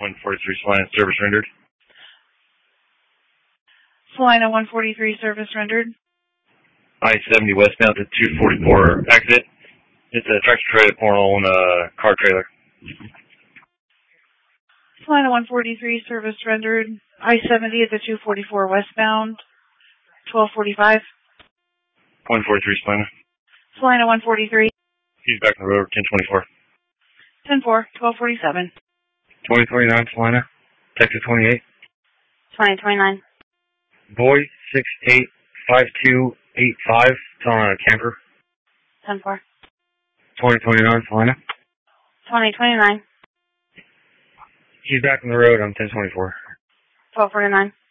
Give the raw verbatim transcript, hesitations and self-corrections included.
one forty-three Salina, service rendered. Salina one forty-three, service rendered. I seventy westbound to two forty-four exit. It's a tractor trailer pulling on a car trailer. Salina one forty-three, service rendered. I seventy at the two forty-four westbound, twelve forty-five. one forty-three Salina. Salina one forty-three. He's back on the road, ten twenty-four. ten four, twelve forty-seven. twenty twenty-nine Salina, Texas twenty-eight. twenty twenty-nine. Boy, six eight five two eight five. It's on a camper. ten four. twenty twenty-nine Salina. twenty twenty-nine. He's back on the road on ten twenty-four. twelve forty-nine.